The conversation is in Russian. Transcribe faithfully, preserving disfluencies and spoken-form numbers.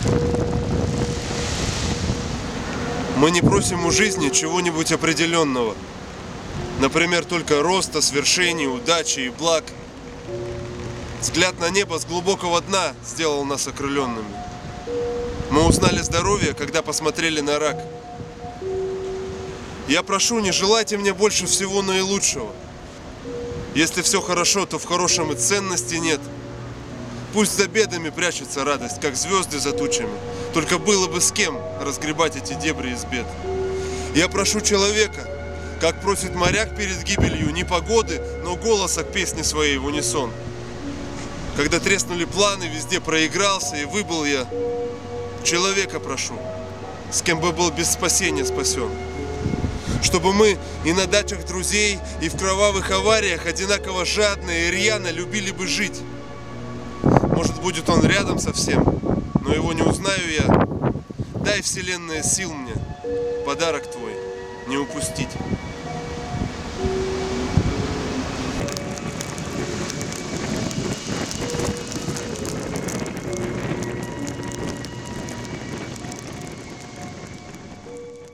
Мы не просим у жизни чего-нибудь определенного. Например, только роста, свершений, удачи и благ. Взгляд на небо с глубокого дна сделал нас окрыленными. Мы узнали здоровье, когда посмотрели на рак. Я прошу, не желайте мне больше всего наилучшего. Если все хорошо, то в хорошем и ценности нет. Пусть за бедами прячется радость, как звезды за тучами. Только было бы с кем разгребать эти дебри из бед. Я прошу человека, как просит моряк перед гибелью, не погоды, но голоса к песне своей в унисон. Когда треснули планы, везде проигрался, и выбыл я. Человека прошу, с кем бы был без спасения спасен. Чтобы мы и на дачах друзей, и в кровавых авариях одинаково жадно и рьяно любили бы жить. Может, будет он рядом совсем, но его не узнаю я. Дай, Вселенная, сил мне, подарок твой не упустить.